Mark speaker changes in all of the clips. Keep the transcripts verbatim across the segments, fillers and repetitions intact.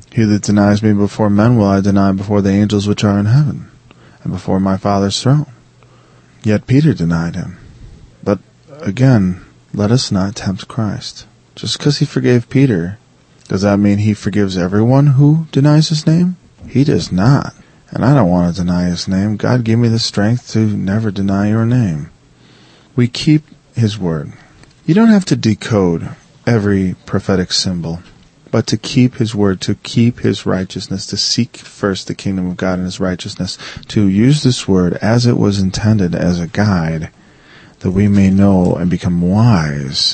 Speaker 1: He that denies me before men will I deny before the angels which are in heaven, and before my Father's throne. Yet Peter denied him. But again, let us not tempt Christ. Just because he forgave Peter, does that mean he forgives everyone who denies his name? He does not. And I don't want to deny his name. God, give me the strength to never deny your name. We keep his word. You don't have to decode every prophetic symbol, but to keep his word, to keep his righteousness, to seek first the kingdom of God and his righteousness, to use this word as it was intended as a guide, that we may know and become wise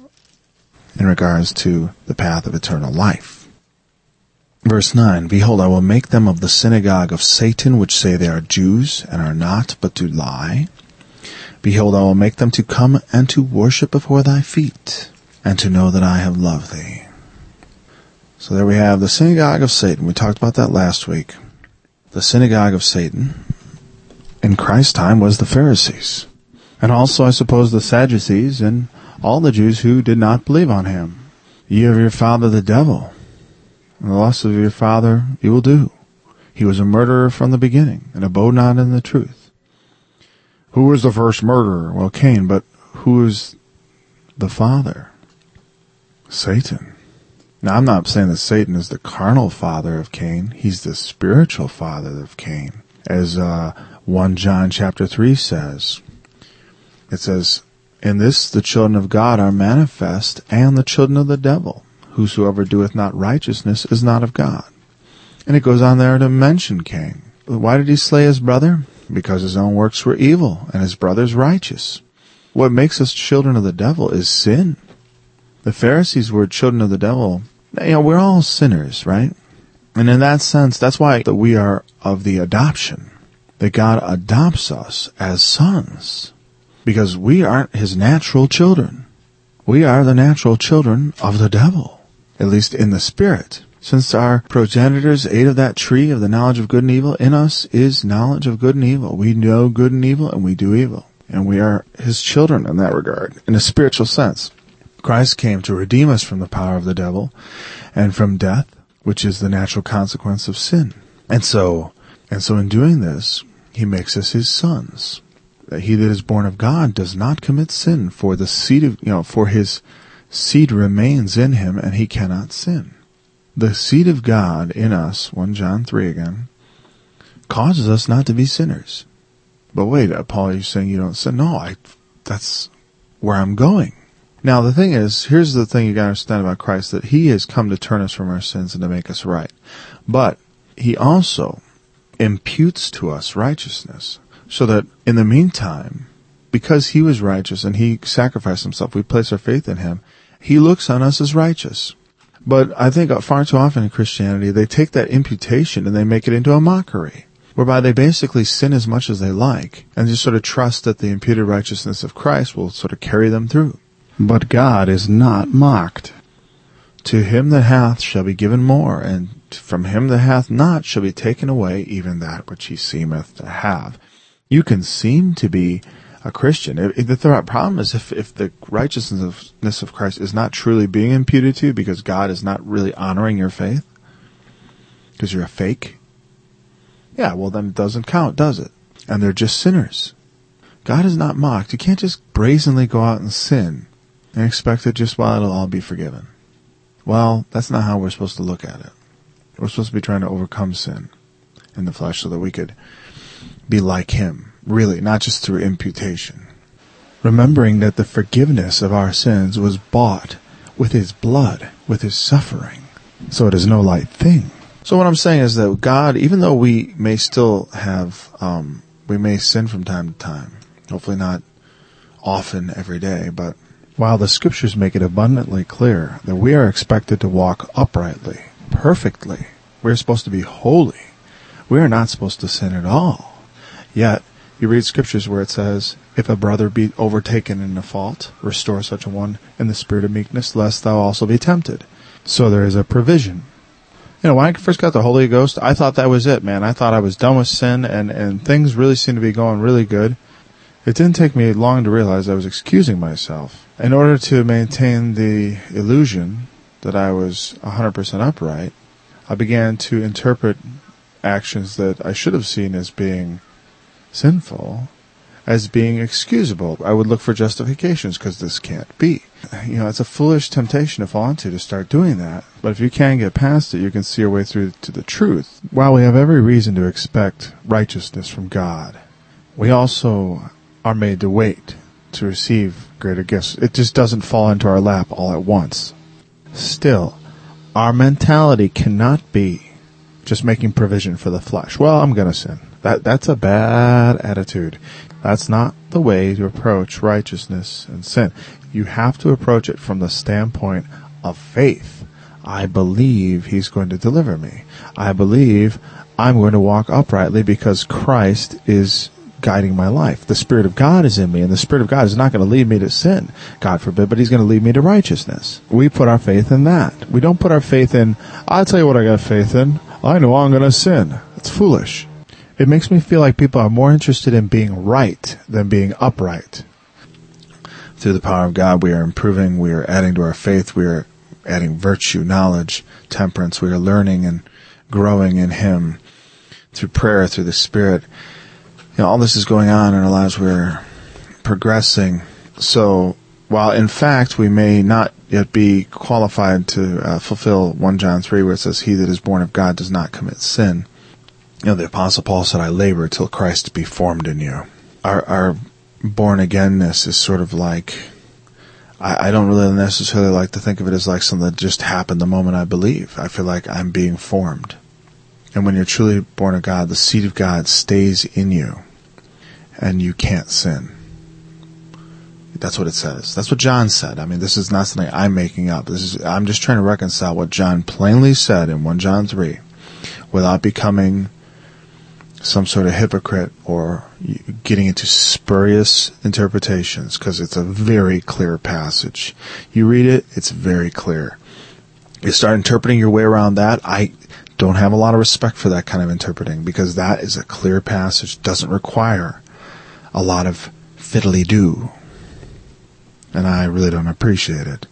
Speaker 1: in regards to the path of eternal life. Verse nine, Behold, I will make them of the synagogue of Satan, which say they are Jews, and are not, but do lie. Behold, I will make them to come and to worship before thy feet, and to know that I have loved thee. So there we have the synagogue of Satan. We talked about that last week. The synagogue of Satan in Christ's time was the Pharisees. And also, I suppose, the Sadducees and all the Jews who did not believe on him. Ye of your father the devil, and the lusts of your father you will do. He was a murderer from the beginning, and abode not in the truth. Who was the first murderer? Well, Cain, but who is the father? Satan. Now, I'm not saying that Satan is the carnal father of Cain. He's the spiritual father of Cain. As uh, First John chapter three says, it says, In this the children of God are manifest, and the children of the devil. Whosoever doeth not righteousness is not of God. And it goes on there to mention Cain. Why did he slay his brother? Because his own works were evil, and his brother's righteous. What makes us children of the devil is sin. The Pharisees were children of the devil. You know, we're all sinners, right? And in that sense, that's why that we are of the adoption. That God adopts us as sons. Because we aren't his natural children. We are the natural children of the devil. At least in the spirit. Since our progenitors ate of that tree of the knowledge of good and evil, in us is knowledge of good and evil. We know good and evil, and we do evil. And we are his children in that regard, in a spiritual sense. Christ came to redeem us from the power of the devil and from death, which is the natural consequence of sin. And so, and so in doing this, he makes us his sons. That he that is born of God does not commit sin, for the seed of, you know, for his seed remains in him, and he cannot sin. The seed of God in us, First John three again, causes us not to be sinners. But wait, Paul, you're saying you don't sin? No, I, that's where I'm going. Now, the thing is, here's the thing you gotta understand about Christ, that he has come to turn us from our sins and to make us right. But he also imputes to us righteousness, so that in the meantime, because he was righteous and he sacrificed himself, we place our faith in him, he looks on us as righteous. But I think far too often in Christianity, they take that imputation and they make it into a mockery, whereby they basically sin as much as they like and just sort of trust that the imputed righteousness of Christ will sort of carry them through. But God is not mocked. To him that hath shall be given more, and from him that hath not shall be taken away even that which he seemeth to have. You can seem to be a Christian. If, if the problem is if, if the righteousness of Christ is not truly being imputed to you because God is not really honoring your faith, because you're a fake, yeah, well then it doesn't count, does it? And they're just sinners. God is not mocked. You can't just brazenly go out and sin and expect that just, well, it'll all be forgiven. Well, that's not how we're supposed to look at it. We're supposed to be trying to overcome sin in the flesh so that we could be like him. Really, not just through imputation. Remembering that the forgiveness of our sins was bought with his blood, with his suffering. So it is no light thing. So what I'm saying is that God, even though we may still have, um, we may sin from time to time, hopefully not often every day, but while the scriptures make it abundantly clear that we are expected to walk uprightly, perfectly, we're supposed to be holy, we are not supposed to sin at all. Yet, you read scriptures where it says, if a brother be overtaken in a fault, restore such a one in the spirit of meekness, lest thou also be tempted. So there is a provision. You know, when I first got the Holy Ghost, I thought that was it, man. I thought I was done with sin, and, and things really seemed to be going really good. It didn't take me long to realize I was excusing myself. In order to maintain the illusion that I was one hundred percent upright, I began to interpret actions that I should have seen as being sinful as being excusable. I would look for justifications because this can't be. You know, it's a foolish temptation to fall into to start doing that. But if you can get past it, you can see your way through to the truth. While we have every reason to expect righteousness from God, we also are made to wait to receive greater gifts. It just doesn't fall into our lap all at once. Still, our mentality cannot be just making provision for the flesh. Well, I'm going to sin. That that's a bad attitude. That's not the way to approach righteousness and sin. You have to approach it from the standpoint of faith. I believe He's going to deliver me. I believe I'm going to walk uprightly because Christ is guiding my life. The Spirit of God is in me, and the Spirit of God is not going to lead me to sin, God forbid, but He's going to lead me to righteousness. We put our faith in that. We don't put our faith in, I'll tell you what I got faith in. I know I'm going to sin. It's foolish. It makes me feel like people are more interested in being right than being upright. Through the power of God, we are improving, we are adding to our faith, we are adding virtue, knowledge, temperance. We are learning and growing in Him through prayer, through the Spirit. You know, all this is going on in our lives. We're progressing. So, while in fact we may not yet be qualified to uh, fulfill First John three, where it says, "He that is born of God does not commit sin." You know, the Apostle Paul said, "I labor till Christ be formed in you." Our, our born-againness is sort of like, I, I don't really necessarily like to think of it as like something that just happened the moment I believe. I feel like I'm being formed. And when you're truly born of God, the seed of God stays in you, and you can't sin. That's what it says. That's what John said. I mean, this is not something I'm making up. This is, I'm just trying to reconcile what John plainly said in First John three, without becoming some sort of hypocrite or getting into spurious interpretations, because it's a very clear passage. You read it, it's very clear. You start interpreting your way around that, I don't have a lot of respect for that kind of interpreting, because that is a clear passage, doesn't require a lot of fiddly-do. And I really don't appreciate it.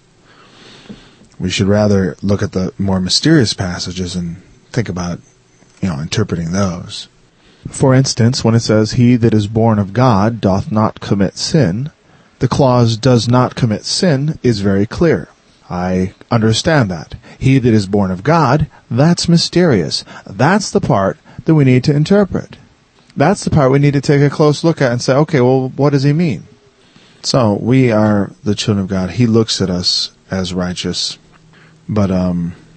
Speaker 1: We should rather look at the more mysterious passages and think about, you know, interpreting those. For instance, when it says, "He that is born of God doth not commit sin," the clause "does not commit sin" is very clear. I understand that. He that is born of God, that's mysterious. That's the part that we need to interpret. That's the part we need to take a close look at and say, okay, well, what does he mean? So, we are the children of God. He looks at us as righteous. But, um...